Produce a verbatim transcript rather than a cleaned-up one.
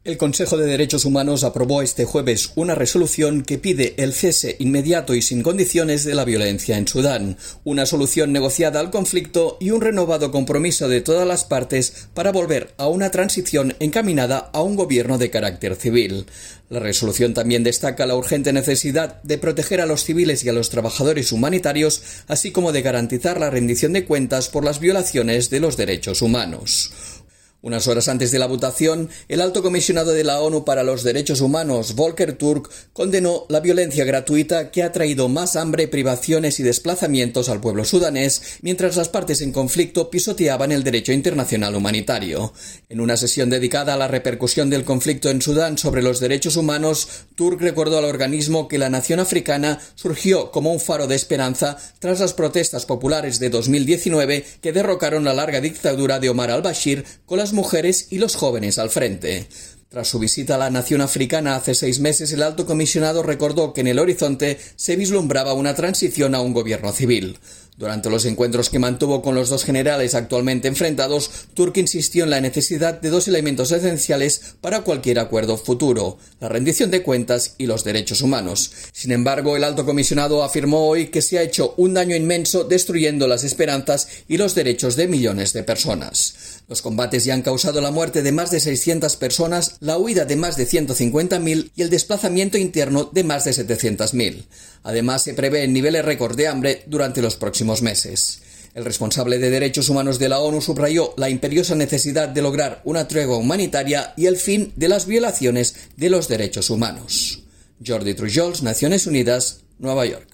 El Consejo de Derechos Humanos aprobó este jueves una resolución que pide el cese inmediato y sin condiciones de la violencia en Sudán, una solución negociada al conflicto y un renovado compromiso de todas las partes para volver a una transición encaminada a un gobierno de carácter civil. La resolución también destaca la urgente necesidad de proteger a los civiles y a los trabajadores humanitarios, así como de garantizar la rendición de cuentas por las violaciones de los derechos humanos. Unas horas antes de la votación, el alto comisionado de la ONU para los Derechos Humanos, Volker Turk, condenó la violencia gratuita que ha traído más hambre, privaciones y desplazamientos al pueblo sudanés, mientras las partes en conflicto pisoteaban el derecho internacional humanitario. En una sesión dedicada a la repercusión del conflicto en Sudán sobre los derechos humanos, Turk recordó al organismo que la nación africana surgió como un faro de esperanza tras las protestas populares de dos mil diecinueve que derrocaron la larga dictadura de Omar al-Bashir con las mujeres y los jóvenes al frente. Tras su visita a la nación africana hace seis meses, el alto comisionado recordó que en el horizonte se vislumbraba una transición a un gobierno civil. Durante los encuentros que mantuvo con los dos generales actualmente enfrentados, Turk insistió en la necesidad de dos elementos esenciales para cualquier acuerdo futuro: la rendición de cuentas y los derechos humanos. Sin embargo, el alto comisionado afirmó hoy que se ha hecho un daño inmenso destruyendo las esperanzas y los derechos de millones de personas. Los combates ya han causado la muerte de más de seiscientas personas, la huida de más de ciento cincuenta mil y el desplazamiento interno de más de setecientas mil. Además, se prevén niveles récord de hambre durante los próximos meses. El responsable de Derechos Humanos de la ONU subrayó la imperiosa necesidad de lograr una tregua humanitaria y el fin de las violaciones de los derechos humanos. Jordi Trujols, Naciones Unidas, Nueva York.